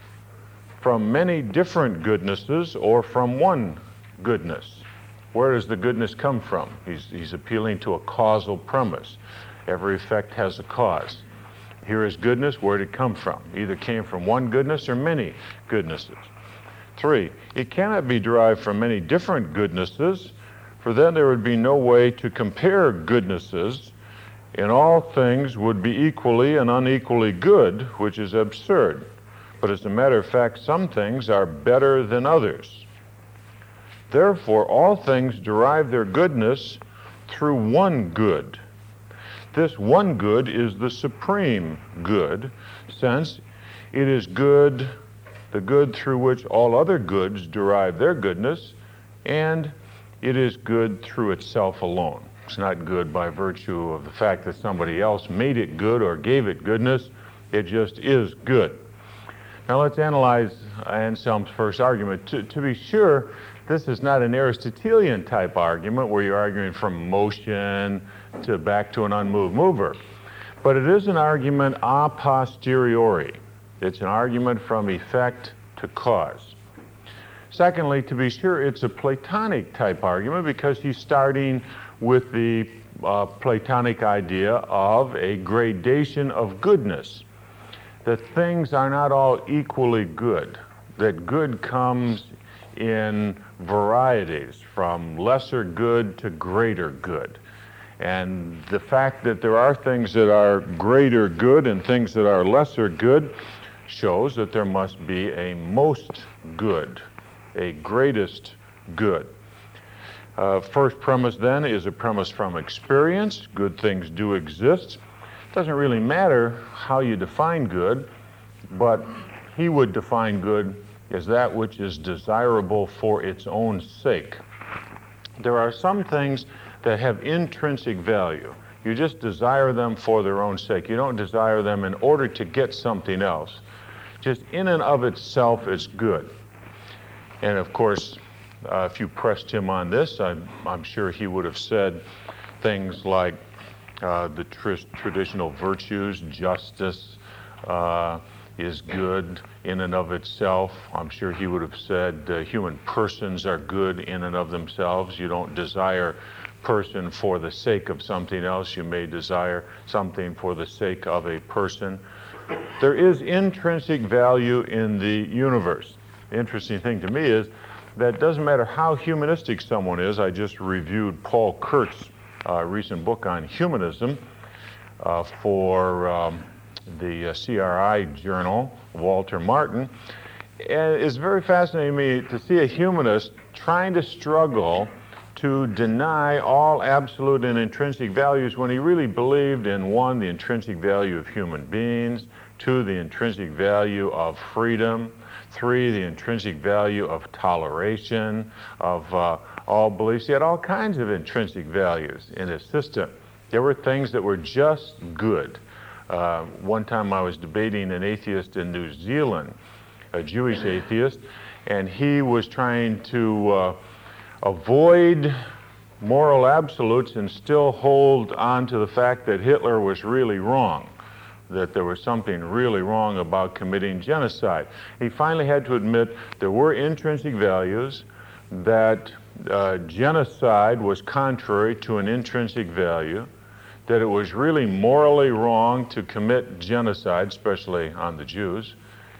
from many different goodnesses or from one goodness. Where does the goodness come from? He's, he's appealing to a causal premise. Every effect has a cause. Here is goodness. Where did it come from? Either came from one goodness or many goodnesses. Three, it cannot be derived from many different goodnesses, for then there would be no way to compare goodnesses. In all things would be equally and unequally good, which is absurd. But as a matter of fact, some things are better than others. Therefore, all things derive their goodness through one good. This one good is the supreme good, since it is good, the good through which all other goods derive their goodness, and it is good through itself alone. It's not good by virtue of the fact that somebody else made it good or gave it goodness. It just is good. Now let's analyze Anselm's first argument. To, to be sure, this is not an Aristotelian type argument where you're arguing from motion to back to an unmoved mover. But it is an argument a posteriori. It's an argument from effect to cause. Secondly, to be sure, it's a Platonic type argument because he's starting with the uh, Platonic idea of a gradation of goodness. That things are not all equally good. That good comes in varieties from lesser good to greater good. And the fact that there are things that are greater good and things that are lesser good shows that there must be a most good, a greatest good. Uh, first premise then is a premise from experience. Good things do exist. It doesn't really matter how you define good, but he would define good as that which is desirable for its own sake. There are some things that have intrinsic value. You just desire them for their own sake. You don't desire them in order to get something else. Just in and of itself, it's good. And of course, uh, if you pressed him on this, I'm, I'm sure he would have said things like uh, the tr- traditional virtues, justice uh, is good in and of itself. I'm sure he would have said uh, human persons are good in and of themselves. You don't desire person for the sake of something else. You may desire something for the sake of a person. There is intrinsic value in the universe. The interesting thing to me is that it doesn't matter how humanistic someone is. I just reviewed Paul Kurt's uh, recent book on humanism uh, for um, the uh, C R I journal, Walter Martin. And it's very fascinating to me to see a humanist trying to struggle to deny all absolute and intrinsic values when he really believed in, one, the intrinsic value of human beings, two, the intrinsic value of freedom, three, the intrinsic value of toleration, of uh, all beliefs. He had all kinds of intrinsic values in his system. There were things that were just good. Uh, one time I was debating an atheist in New Zealand, a Jewish atheist, and he was trying to uh, avoid moral absolutes and still hold on to the fact that Hitler was really wrong, that there was something really wrong about committing genocide. He finally had to admit there were intrinsic values, that uh, genocide was contrary to an intrinsic value, that it was really morally wrong to commit genocide, especially on the Jews,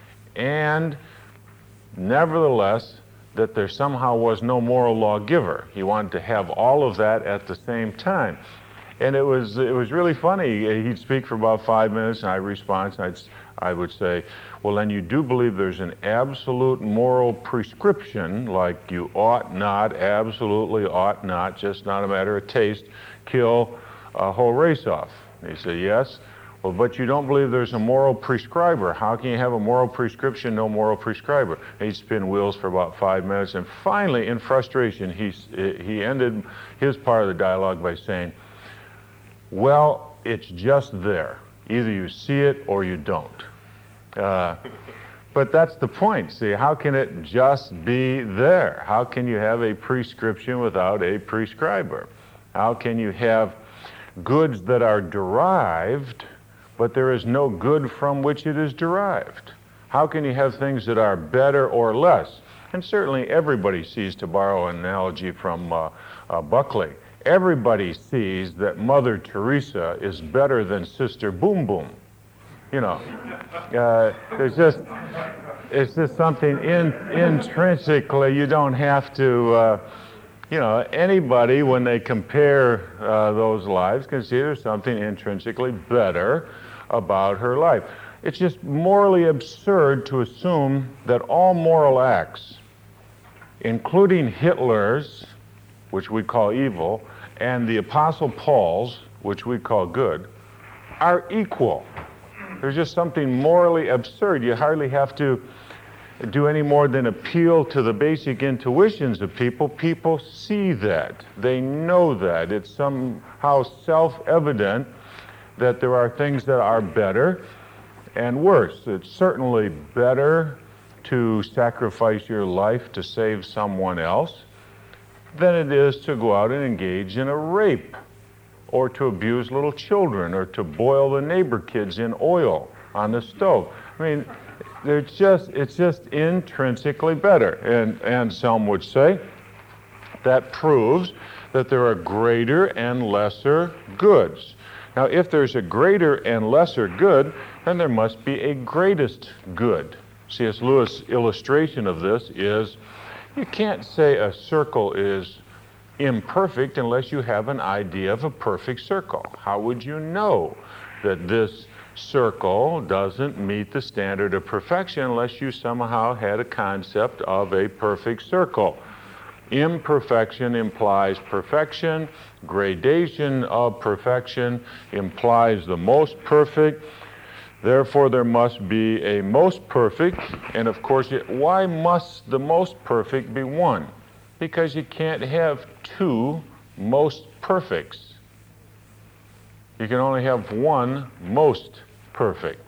and nevertheless, that there somehow was no moral lawgiver. He wanted to have all of that at the same time. And it was it was really funny. He'd speak for about five minutes, and I'd respond, and I'd, I would say, well, then you do believe there's an absolute moral prescription, like you ought not, absolutely ought not, just not a matter of taste, kill a whole race off. And he'd say, yes. Well, but you don't believe there's a moral prescriber. How can you have a moral prescription, no moral prescriber? And he'd spin wheels for about five minutes, and finally, in frustration, he, he ended his part of the dialogue by saying, well, it's just there. Either you see it or you don't. Uh, but that's the point. See, how can it just be there? How can you have a prescription without a prescriber? How can you have goods that are derived, but there is no good from which it is derived? How can you have things that are better or less? And certainly everybody sees, to borrow an analogy from uh, uh, Buckley, everybody sees that Mother Teresa is better than Sister Boom Boom. You know, uh, there's just, it's just something in, intrinsically, you don't have to, uh, you know, anybody when they compare uh, those lives can see there's something intrinsically better about her life. It's just morally absurd to assume that all moral acts, including Hitler's, which we call evil, and the Apostle Paul's, which we call good, are equal. There's just something morally absurd. You hardly have to do any more than appeal to the basic intuitions of people. People see that. They know that. It's somehow self-evident that there are things that are better and worse. It's certainly better to sacrifice your life to save someone else than it is to go out and engage in a rape, or to abuse little children, or to boil the neighbor kids in oil on the stove. I mean, it's just, it's just intrinsically better. And, and some would say that proves that there are greater and lesser goods. Now, if there's a greater and lesser good, then there must be a greatest good. C S Lewis' illustration of this is, you can't say a circle is imperfect unless you have an idea of a perfect circle. How would you know that this circle doesn't meet the standard of perfection unless you somehow had a concept of a perfect circle? Imperfection implies perfection. Gradation of perfection implies the most perfect. Therefore, there must be a most perfect. And of course, why must the most perfect be one? Because you can't have two most perfects. You can only have one most perfect.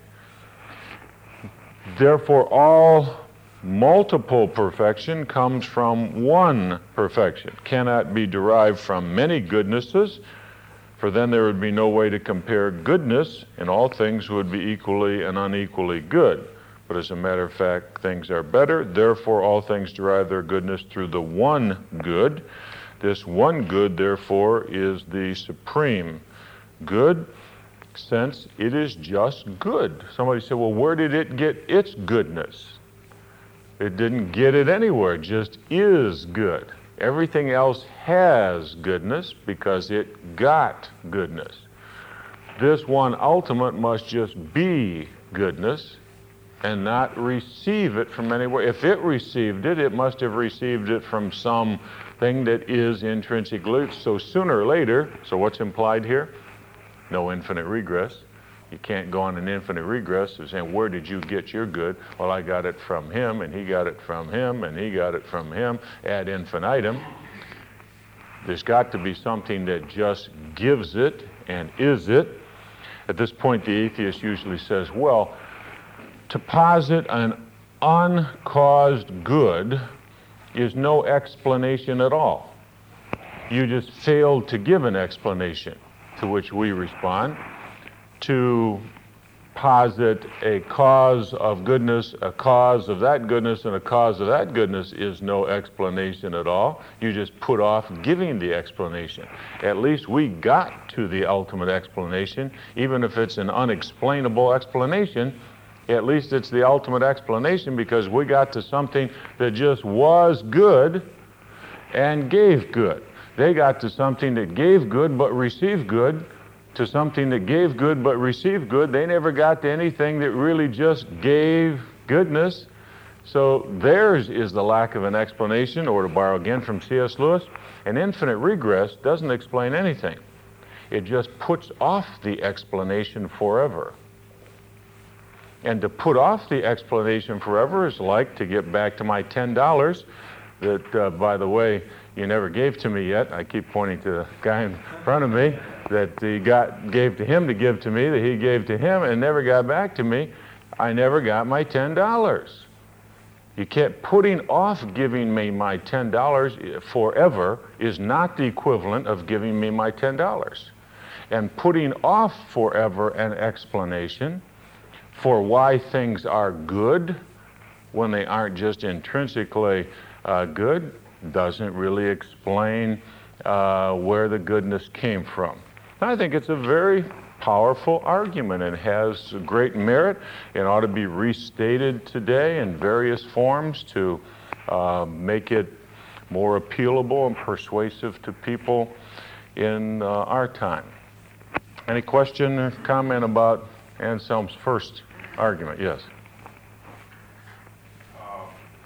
Therefore, all multiple perfection comes from one perfection. Cannot be derived from many goodnesses, for then there would be no way to compare goodness, and all things would be equally and unequally good. But as a matter of fact, things are better. Therefore, all things derive their goodness through the one good. This one good, therefore, is the supreme good, since it is just good. Somebody said, well, where did it get its goodness? It didn't get it anywhere. It just is good. Everything else has goodness because it got goodness. This one ultimate must just be goodness and not receive it from anywhere. If it received it, it must have received it from something that is intrinsically. So sooner or later, so what's implied here? No infinite regress. You can't go on an infinite regress of saying, where did you get your good? Well, I got it from him, and he got it from him, and he got it from him, ad infinitum. There's got to be something that just gives it and is it. At this point, the atheist usually says, well, to posit an uncaused good is no explanation at all. You just failed to give an explanation, to which we respond. To posit a cause of goodness, a cause of that goodness, and a cause of that goodness is no explanation at all. You just put off giving the explanation. At least we got to the ultimate explanation, even if it's an unexplainable explanation. At least it's the ultimate explanation because we got to something that just was good and gave good. They got to something that gave good but received good, to something that gave good but received good. They never got to anything that really just gave goodness. So theirs is the lack of an explanation, or to borrow again from C S Lewis, an infinite regress doesn't explain anything. It just puts off the explanation forever. And to put off the explanation forever is like, to get back to my ten dollars that, uh, by the way, you never gave to me yet. I keep pointing to the guy in front of me, that he got, gave to him to give to me, that he gave to him and never got back to me. I never got my ten dollars. You can't, putting off giving me my ten dollars forever is not the equivalent of giving me my ten dollars. And putting off forever an explanation for why things are good when they aren't just intrinsically uh, good doesn't really explain uh, where the goodness came from. And I think it's a very powerful argument and has great merit and ought to be restated today in various forms to uh, make it more appealable and persuasive to people in uh, our time. Any question or comment about Anselm's first argument? Yes. Uh,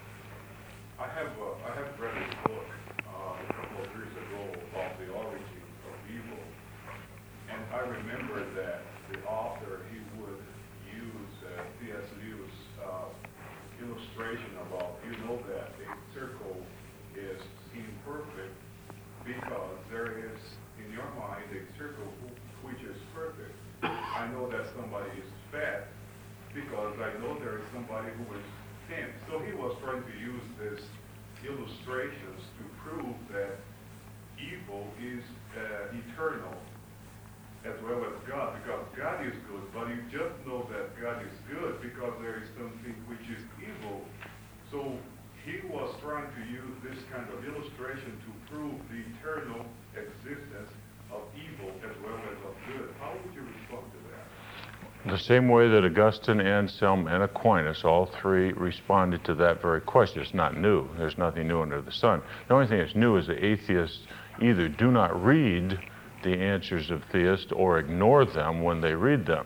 I have uh, I have read his book uh, a couple of years ago about the origin of evil, and I remember that the author, he would use uh, C S Lewis uh, illustration about, you know, that a circle is imperfect because there is in your mind a circle which is perfect. I know that somebody is fat because I know there is somebody who is thin. So he was trying to use this illustrations to prove that evil is uh, eternal as well as God, because God is good, but you just know that God is good because there is something which is evil. So he was trying to use this kind of illustration to prove the eternal existence of evil as well as of good. How would you respond to that? The same way that Augustine, Anselm, and Aquinas, all three responded to that very question. It's not new. There's nothing new under the sun. The only thing that's new is that atheists either do not read the answers of theists or ignore them when they read them.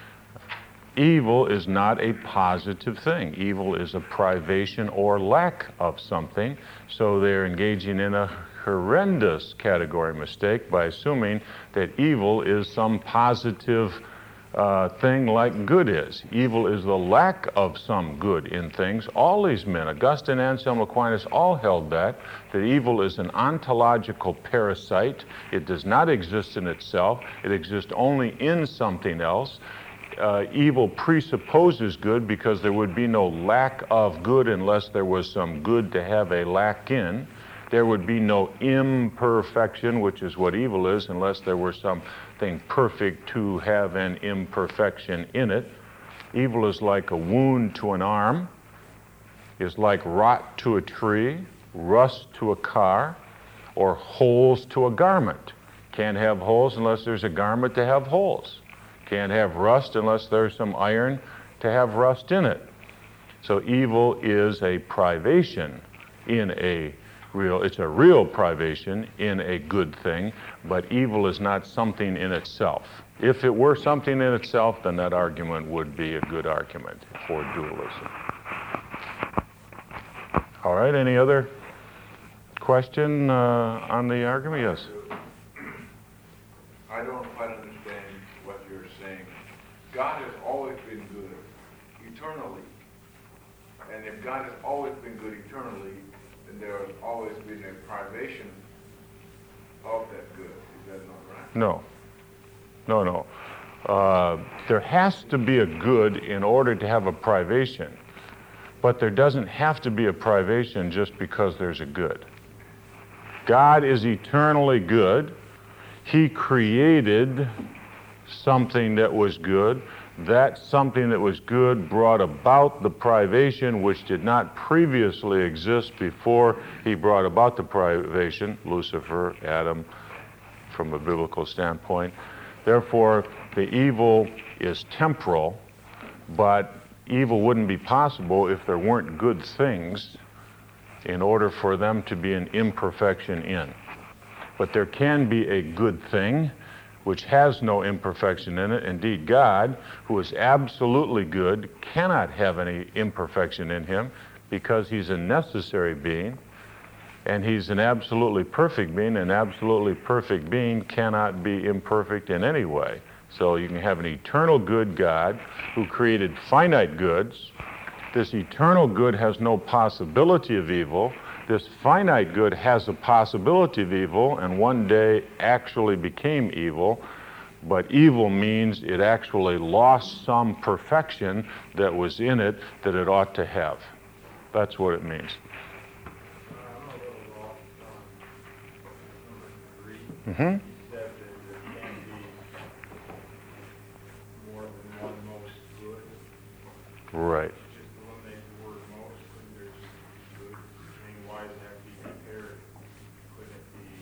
Evil is not a positive thing. Evil is a privation or lack of something, so they're engaging in a horrendous category mistake by assuming that evil is some positive uh, thing like good is. Evil is the lack of some good in things. All these men, Augustine, Anselm, Aquinas, all held that, that evil is an ontological parasite. It does not exist in itself. It exists only in something else. Uh, evil presupposes good because there would be no lack of good unless there was some good to have a lack in. There would be no imperfection, which is what evil is, unless there were something perfect to have an imperfection in it. Evil is like a wound to an arm, is like rot to a tree, rust to a car, or holes to a garment. Can't have holes unless there's a garment to have holes. Can't have rust unless there's some iron to have rust in it. So evil is a privation in a real, it's a real privation in a good thing, but evil is not something in itself. If it were something in itself, then that argument would be a good argument for dualism. All right, any other question uh, on the argument? Yes. I don't quite understand what you're saying. God has always been good, eternally. And if God has always been good eternally, then there has always been a privation of that good. Is that not right? No. No, no. Uh, there has to be a good in order to have a privation. But there doesn't have to be a privation just because there's a good. God is eternally good. He created something that was good. That something that was good brought about the privation which did not previously exist before he brought about the privation, Lucifer, Adam, from a biblical standpoint. Therefore, the evil is temporal, but evil wouldn't be possible if there weren't good things in order for them to be an imperfection in. But there can be a good thing which has no imperfection in it. Indeed, God, who is absolutely good, cannot have any imperfection in him because he's a necessary being, and he's an absolutely perfect being. An absolutely perfect being cannot be imperfect in any way. So you can have an eternal good God who created finite goods. This eternal good has no possibility of evil. This finite good has a possibility of evil and one day actually became evil, but evil means it actually lost some perfection that was in it that it ought to have. That's what it means. I'm a little lost on number three. Mm-hmm. You said that there can be more than one most good. Right. Just eliminate the word most, and there's good. I mean, why does it have to be compared? Couldn't it be,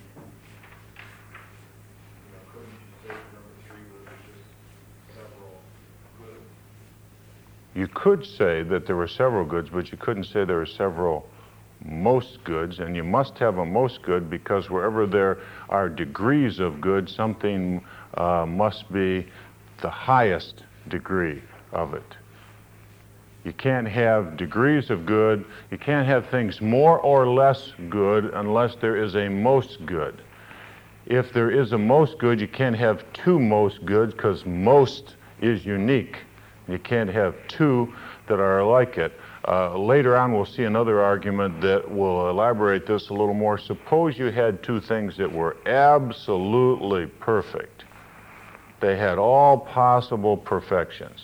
you know, couldn't you say for number three was just several good? You could say that there were several goods, but you couldn't say there were several most goods, and you must have a most good because wherever there are degrees of good, something uh, must be the highest degree of it. You can't have degrees of good, you can't have things more or less good unless there is a most good. If there is a most good, you can't have two most goods because most is unique. You can't have two that are like it. Uh, later on, we'll see another argument that will elaborate this a little more. Suppose you had two things that were absolutely perfect. They had all possible perfections.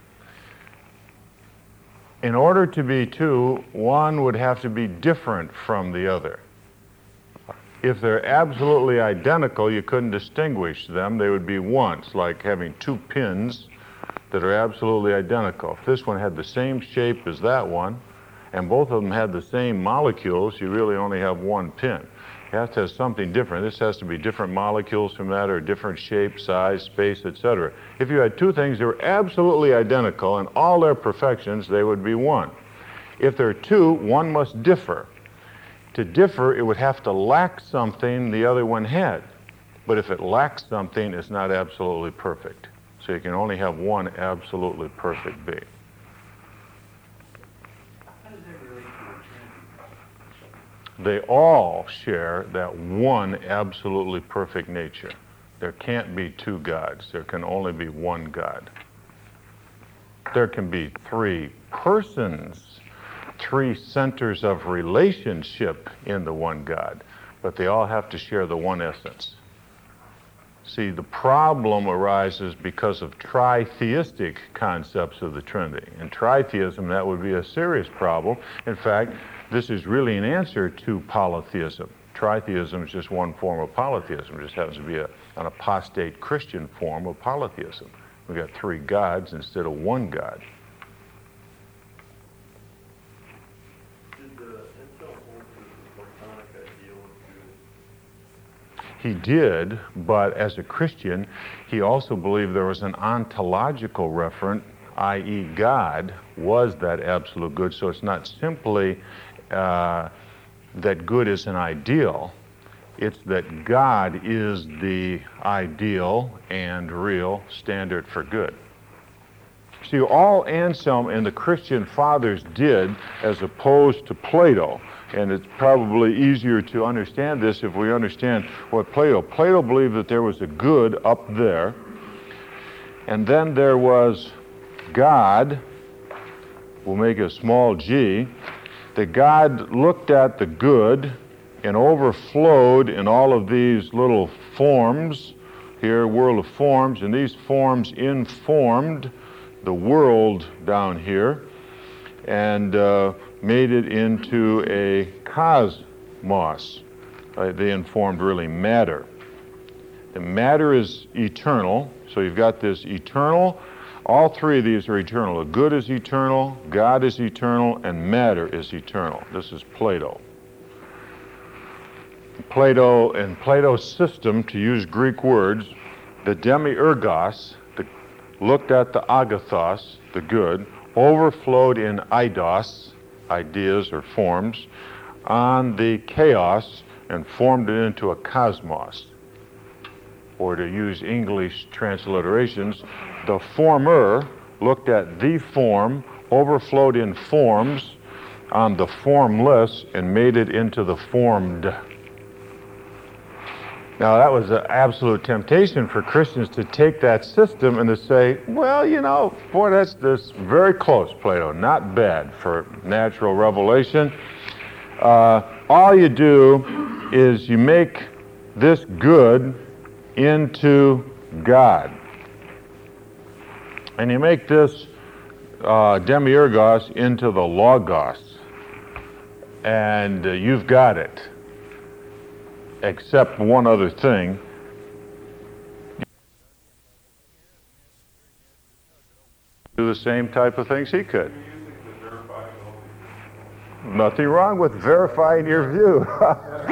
In order to be two, one would have to be different from the other. If they're absolutely identical, you couldn't distinguish them. They would be one. It's like having two pins that are absolutely identical. If this one had the same shape as that one, and both of them had the same molecules, you really only have one pin. You have to have something different. This has to be different molecules from that, or different shape, size, space, et cetera. If you had two things that were absolutely identical and all their perfections, they would be one. If there are two, one must differ. To differ, it would have to lack something the other one had. But if it lacks something, it's not absolutely perfect. So you can only have one absolutely perfect being. How does that relate to the Trinity? They all share that one absolutely perfect nature. There can't be two gods. There can only be one God. There can be three persons, three centers of relationship in the one God, but they all have to share the one essence. See, the problem arises because of tritheistic concepts of the Trinity. In tritheism, that would be a serious problem. In fact, this is really an answer to polytheism. Tritheism is just one form of polytheism. It just happens to be a, an apostate Christian form of polytheism. We've got three gods instead of one God. Did the Intel hold to the Platonic ideal of good? He did, but as a Christian, he also believed there was an ontological referent, that is God was that absolute good. So it's not simply uh, that good is an ideal, it's that God is the ideal and real standard for good. See, all Anselm and the Christian fathers did, as opposed to Plato, and it's probably easier to understand this if we understand what Plato, Plato believed that there was a good up there, and then there was God, we'll make a small g, that God looked at the good and overflowed in all of these little forms, here, world of forms, and these forms informed the world down here and uh, made it into a cosmos. Uh, they informed really matter. The matter is eternal, so you've got this eternal. All three of these are eternal. The good is eternal, God is eternal, and matter is eternal. This is Plato. Plato, in Plato's system, to use Greek words, the demiurgos, the, looked at the agathos, the good, overflowed in eidos, ideas or forms, on the chaos and formed it into a cosmos. Or to use English transliterations, the former looked at the form, overflowed in forms on the formless, and made it into the formed. Now, that was an absolute temptation for Christians to take that system and to say, well, you know, boy, that's, that's very close, Plato, not bad for natural revelation. Uh, all you do is you make this good into God. And you make this uh, demiurgos into the logos. And uh, you've got it. Except one other thing. Do the same type of things he could. Nothing wrong with verifying your view.